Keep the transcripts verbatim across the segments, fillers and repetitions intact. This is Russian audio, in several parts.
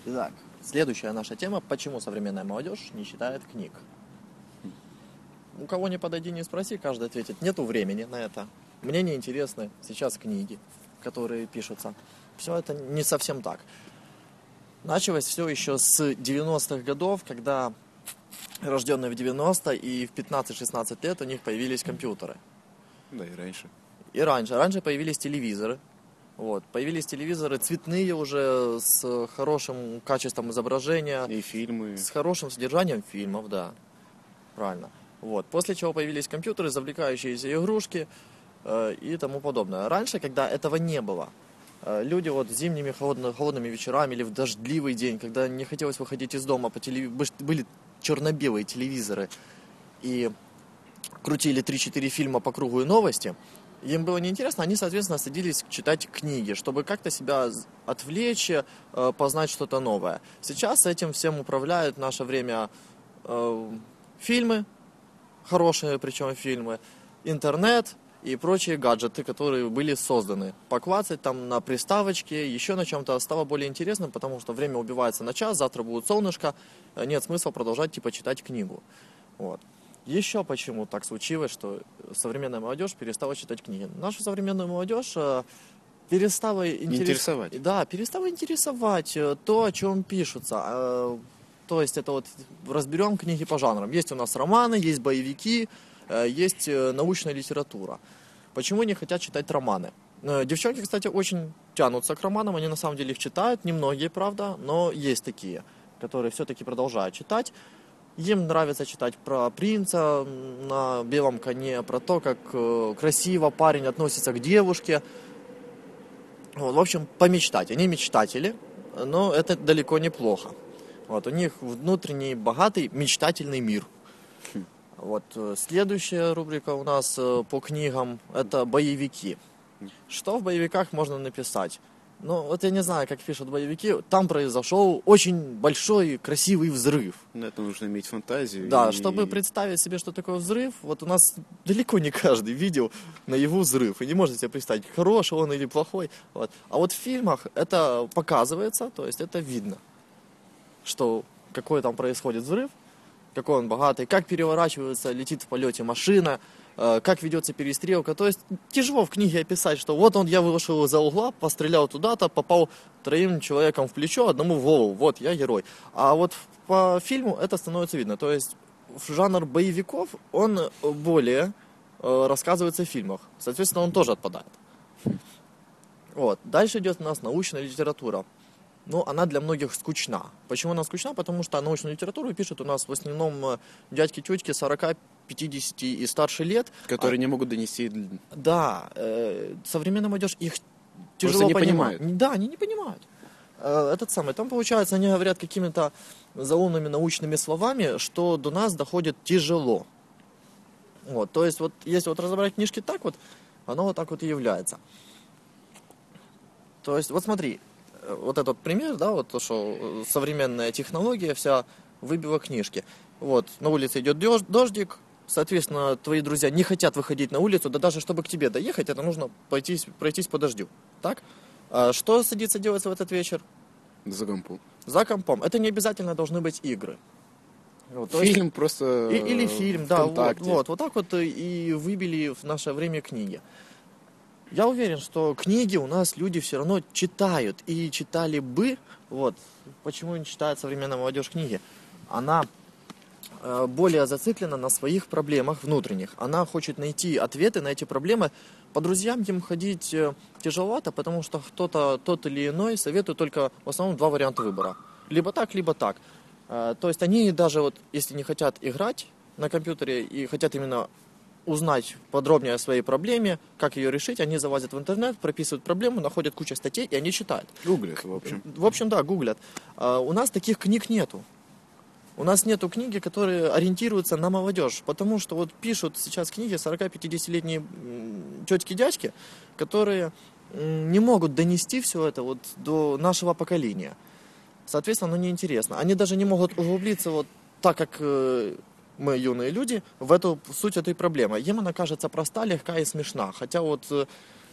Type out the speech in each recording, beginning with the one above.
Итак, следующая наша тема. Почему современная молодежь не читает книг? У кого не подойди, не спроси, каждый ответит: нету времени на это. Мне не интересны сейчас книги, которые пишутся. Все это не совсем так. Началось все еще с девяностых годов, когда рожденные в девяностые и в пятнадцать-шестнадцать лет у них появились компьютеры. Да, и раньше. И раньше. Раньше появились телевизоры. Вот. Появились телевизоры цветные уже, с хорошим качеством изображения. И фильмы. С хорошим содержанием фильмов, да. Правильно. Вот. После чего появились компьютеры, завлекающиеся игрушки э, и тому подобное. Раньше, когда этого не было, э, люди вот зимними холодно, холодными вечерами или в дождливый день, когда не хотелось выходить из дома, по телев... были черно-белые телевизоры и крутили три-четыре фильма по кругу и новости, им было неинтересно, они, соответственно, садились читать книги, чтобы как-то себя отвлечь, э, познать что-то новое. Сейчас этим всем управляют в наше время э, фильмы, хорошие причем фильмы, интернет и прочие гаджеты, которые были созданы. Поклацать там на приставочке, еще на чем-то стало более интересным, потому что время убивается на час, завтра будет солнышко, нет смысла продолжать типа читать книгу. Вот. Еще почему так случилось, что современная молодежь перестала читать книги? Нашу современную молодежь э, перестала интерес... интересовать. Да, перестала интересовать то, о чем пишутся. Э, то есть это вот разберем книги по жанрам. Есть у нас романы, есть боевики, э, есть научная литература. Почему не хотят читать романы? Э, девчонки, кстати, очень тянутся к романам, они на самом деле их читают, немногие, правда, но есть такие, которые все-таки продолжают читать. Им нравится читать про принца на белом коне, про то, как э, красиво парень относится к девушке. Вот, в общем, помечтать. Они мечтатели, но это далеко не плохо. Вот, у них внутренний богатый мечтательный мир. Хм. Вот, следующая рубрика у нас э, по книгам – это боевики. Что в боевиках можно написать? Ну, вот я не знаю, как пишут боевики, там произошел очень большой красивый взрыв. На это нужно иметь фантазию. Да, и... чтобы представить себе, что такое взрыв, вот у нас далеко не каждый видел наяву взрыв, и не может себе представить, хороший он или плохой. Вот. А вот в фильмах это показывается, то есть это видно, что какой там происходит взрыв, какой он богатый, как переворачивается, летит в полете машина, как ведется перестрелка. То есть тяжело в книге описать, что вот он, я вышел из-за угла, пострелял туда-то, попал троим человекам в плечо, одному в голову. Вот, я герой. А вот по фильму это становится видно. То есть жанр боевиков, он более э, рассказывается в фильмах. Соответственно, он тоже отпадает. Вот. Дальше идет у нас научная литература. Ну, она для многих скучна. Почему она скучна? Потому что научную литературу пишут у нас в основном дядьки-тетки сорок, пятьдесят и старше лет. Которые а, не могут донести... Да, э, современная молодежь их тяжело Просто не понимает. понимают. Да, они не понимают. Э, этот самый, там, получается, они говорят какими-то заумными научными словами, что до нас доходит тяжело. Вот, то есть, вот, если вот разобрать книжки так вот, оно вот так вот и является. То есть, вот смотри, вот этот пример, да, вот то, что современная технология вся выбила книжки. Вот, на улице идет дождик, соответственно, твои друзья не хотят выходить на улицу, да даже чтобы к тебе доехать, это нужно пройтись, пройтись по дождю, так? А что садится делать в этот вечер? За компом. За компом. Это не обязательно должны быть игры. Вот, фильм есть, просто и, Или фильм, да, вот, вот, вот так вот и выбили в наше время книги. Я уверен, что книги у нас люди все равно читают и читали бы. Вот, почему не читает современная молодежь книги? Она э, более зациклена на своих проблемах внутренних. Она хочет найти ответы на эти проблемы. По друзьям им ходить э, тяжеловато, потому что кто-то, тот или иной советует только в основном два варианта выбора. Либо так, либо так. Э, то есть они даже вот, если не хотят играть на компьютере и хотят именно узнать подробнее о своей проблеме, как ее решить, они залазят в интернет, прописывают проблему, находят кучу статей, и они читают. Гуглят, в общем. В общем, да, гуглят. А у нас таких книг нету. У нас нету книги, которые ориентируются на молодежь, потому что вот пишут сейчас книги сорок-пятидесятилетние тетки-дядьки, которые не могут донести все это вот до нашего поколения. Соответственно, оно неинтересно. Они даже не могут углубиться вот так, как мы, юные люди, в эту суть этой проблемы. Им она кажется проста, легка и смешна. Хотя вот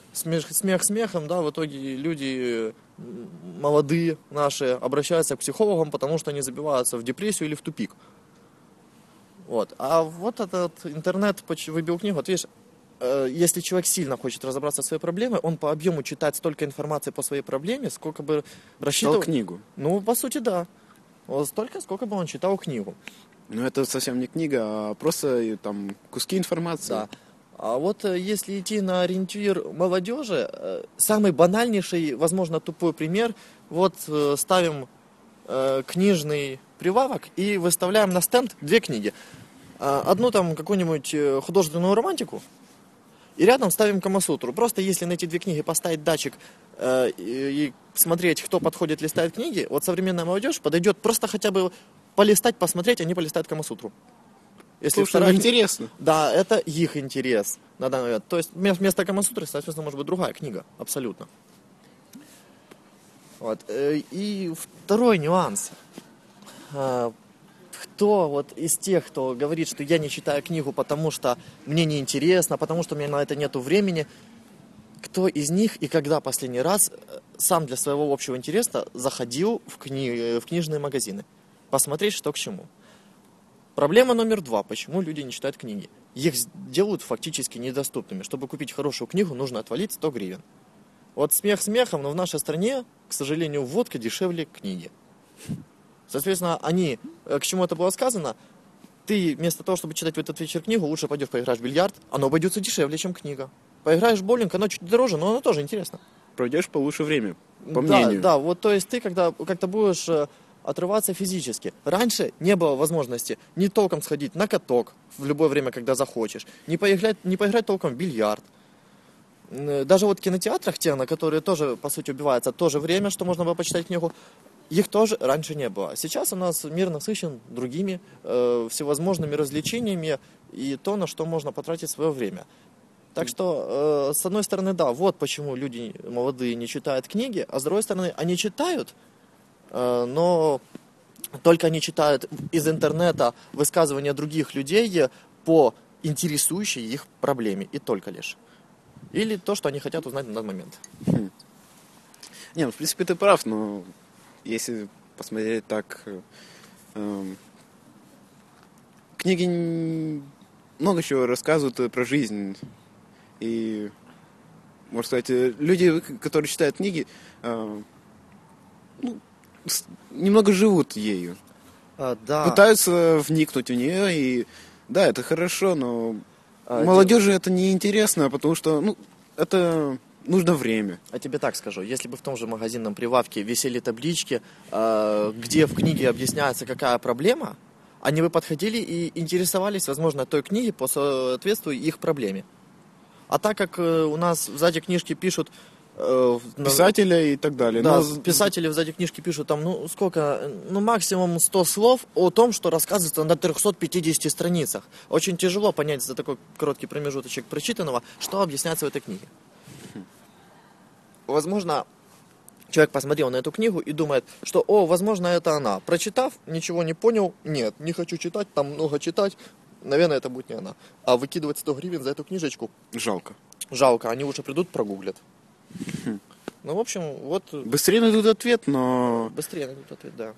смех, смех смехом, да, в итоге люди молодые наши обращаются к психологам, потому что они забиваются в депрессию или в тупик. Вот. А вот этот интернет выбил книгу. Вот видишь, если человек сильно хочет разобраться в своей проблеме, он по объему читает столько информации по своей проблеме, сколько бы рассчитывал... Читал книгу. Ну, по сути, да. Вот столько, сколько бы он читал книгу. Ну, это совсем не книга, а просто там куски информации. Да. А вот если идти на ориентир молодежи, самый банальнейший, возможно, тупой пример, вот ставим книжный прилавок и выставляем на стенд две книги. Одну там какую-нибудь художественную романтику, и рядом ставим Камасутру. Просто если на эти две книги поставить датчик э, и, и смотреть, кто подходит, листает книги, вот современная молодежь подойдет просто хотя бы полистать, посмотреть, они полистают Камасутру. Если Слушай, вторая... ну, интересно. Да, это их интерес на данный момент. То есть вместо Камасутры, соответственно, может быть другая книга. Абсолютно. Вот. И второй нюанс. Кто вот из тех, кто говорит, что я не читаю книгу, потому что мне неинтересно, потому что у меня на это нету времени, кто из них и когда последний раз сам для своего общего интереса заходил в, кни... в книжные магазины? Посмотреть, что к чему. Проблема номер два. Почему люди не читают книги? Их делают фактически недоступными. Чтобы купить хорошую книгу, нужно отвалить сто гривен. Вот смех смехом, но в нашей стране, к сожалению, водка дешевле книги. Соответственно, они, к чему это было сказано, ты вместо того, чтобы читать в этот вечер книгу, лучше пойдешь поиграешь в бильярд, оно обойдется дешевле, чем книга. Поиграешь в боулинг, оно чуть дороже, но оно тоже интересно. Пройдешь получше время, по да, мнению. Да, вот то есть ты когда как-то будешь отрываться физически. Раньше не было возможности ни толком сходить на каток в любое время, когда захочешь, не поиграть, не поиграть толком в бильярд. Даже вот в кинотеатрах, те, на которые тоже, по сути, убивается то же время, что можно было почитать книгу, их тоже раньше не было. Сейчас у нас мир насыщен другими э, всевозможными развлечениями и то, на что можно потратить свое время. Так что, э, с одной стороны, да, вот почему люди молодые не читают книги, а с другой стороны, они читают, э, но только они читают из интернета высказывания других людей по интересующей их проблеме, и только лишь. Или то, что они хотят узнать на данный момент. Хм. Не, ну, в принципе, ты прав, но если посмотреть так, э, книги много чего рассказывают про жизнь. И, можно сказать, люди, которые читают книги, э, ну, немного живут ею. А, да. Пытаются вникнуть в нее, и да, это хорошо, но а, молодежи это не интересно, потому что, ну, это нужно время. А тебе так скажу, если бы в том же магазинном прилавке висели таблички, э, где в книге объясняется, какая проблема, они бы подходили и интересовались, возможно, той книги по соответствию их проблеме. А так как э, у нас сзади книжки пишут... Э, Писателя и так далее. Да, но... писатели сзади книжки пишут там, ну, сколько, ну, максимум сто слов о том, что рассказывается на трехстах пятидесяти страницах. Очень тяжело понять за такой короткий промежуточек прочитанного, что объясняется в этой книге. Возможно, человек посмотрел на эту книгу и думает, что, о, возможно, это она. Прочитав, ничего не понял, нет, не хочу читать, там много читать, наверное, это будет не она. А выкидывать сто гривен за эту книжечку... Жалко. Жалко, они лучше придут, прогуглят. Хм. Ну, в общем, вот... Быстрее найдут ответ, но... Быстрее найдут ответ, да.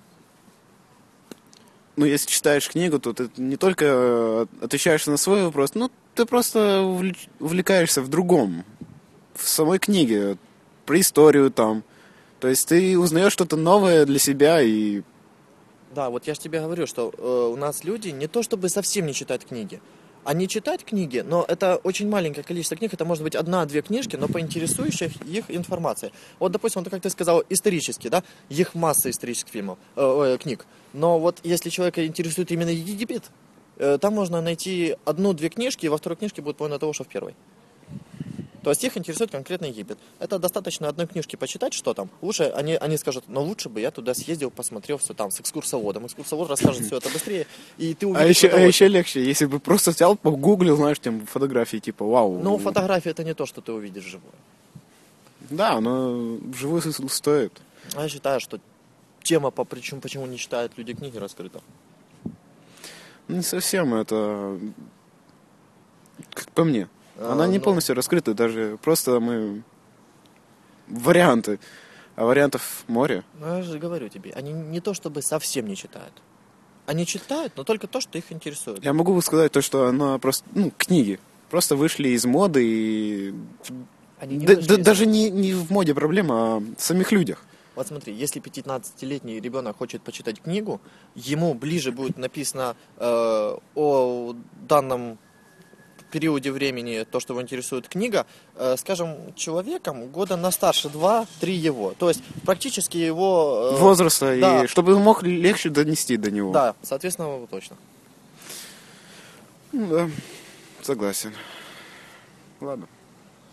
Ну, если читаешь книгу, то ты не только отвечаешь на свой вопрос, ну, ты просто увлекаешься в другом. В самой книге. Про историю там. То есть ты узнаешь что-то новое для себя и... Да, вот я же тебе говорю, что э, у нас люди не то чтобы совсем не читают книги. Они читают книги, но это очень маленькое количество книг, это может быть одна-две книжки, но по интересующей их информации. Вот, допустим, вот как ты сказал, исторические, да, их масса исторических фильмов, э, э, книг. Но вот если человека интересует именно Египет, э, там можно найти одну-две книжки, и во второй книжке будет половина того, что в первой. То есть их интересует конкретно Египет. Это достаточно одной книжки почитать, что там. Лучше они, они скажут, но лучше бы я туда съездил, посмотрел все там с экскурсоводом. Экскурсовод расскажет все это быстрее, и ты увидишь... А еще, а еще легче, если бы просто взял, погуглил, знаешь, там фотографии, типа, вау. Но фотографии это не то, что ты увидишь вживую. Да, но вживую стоит. А я считаю, что тема, по причем, почему не читают люди книги, раскрыта. Не совсем это... Как по мне. Она не ну, полностью раскрыта, даже просто мы... Варианты. А вариантов море. Ну, я же говорю тебе, они не то чтобы совсем не читают. Они читают, но только то, что их интересует. Я могу сказать то, что она просто... Ну, книги. Просто вышли из моды и... Они не Да- вышли да- из- даже не, не в моде проблема, а в самих людях. Вот смотри, если пятнадцатилетний ребенок хочет почитать книгу, ему ближе будет написано э, о данном периоде времени то, что его интересует книга, э, скажем, человеком года на старше два-три его. То есть практически его... э, Возраста, да. и чтобы мог легче донести до него. Да, соответственно, точно. Ну да, согласен. Ладно.